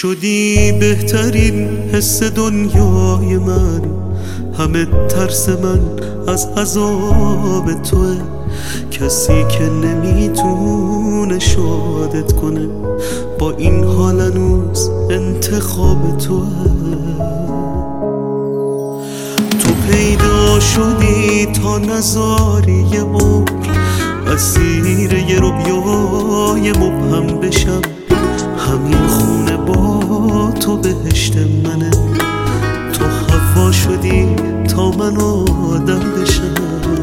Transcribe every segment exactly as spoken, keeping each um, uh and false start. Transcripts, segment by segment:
شدی بهترین حس دنیای من، همه ترس من از عذاب توه، کسی که نمیتونه شادت کنه، با این حال هنوز انتخاب توه. تو پیدا شدی تا نذاری یه عمر اسیر یه رویای مبهم بشم، همین خونه با تو بهشت منه، تو هوا شدی تا من آدم بشم.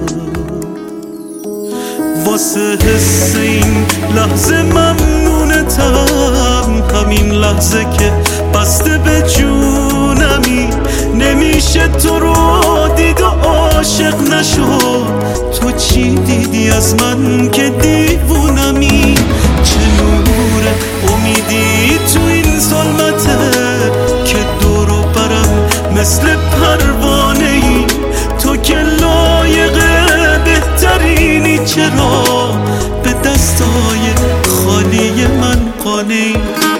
واسه حس این لحظه ممنونتم، همین لحظه که بسته به جونمی، نمیشه تو رو دید و عاشق نشد. تو چی دیدی از من که دیوونمی؟ چه نور امیدی تو این ظلمته که دور و برم مثل پروانه ای؟ تو که لایق بهترینی، چرا به دستای خالی من قانعی؟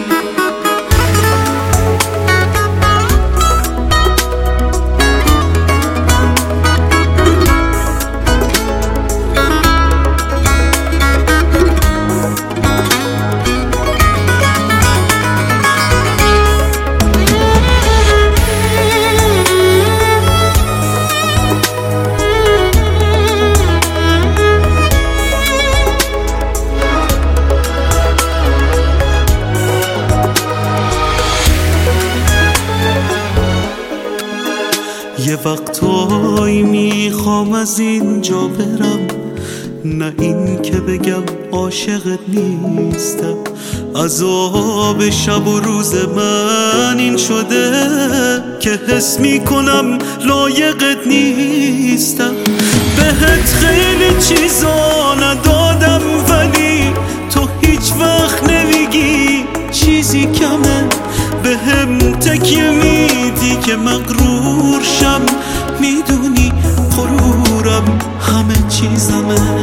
یه وقتایی میخوام از اینجا برم، نه این که بگم عاشقت نیستم. عذاب شب و روز من این شده که حس میکنم لایقت نیستم. بهت خیلی چیزا ندادم ولی تو هیچ وقت نمیگی چیزی کمه، بهم تکیه میدی که مغرور شم، میدونی غرورم همه چیزمه.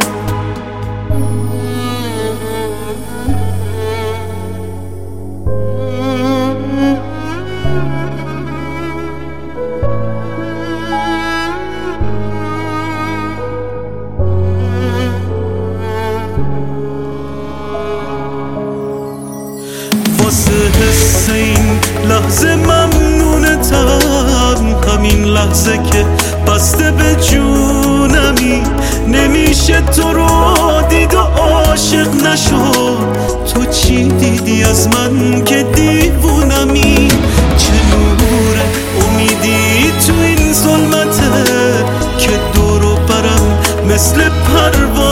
واسه حس این لحظه ممنونتم، همین لحظه که بسته به جونمی، نمیشه تو رو دید و عاشق نشد. تو چی دیدی از من که دیوونمی؟ چه نور امیدی تو این ظلمته که دور و برم مثل پروانه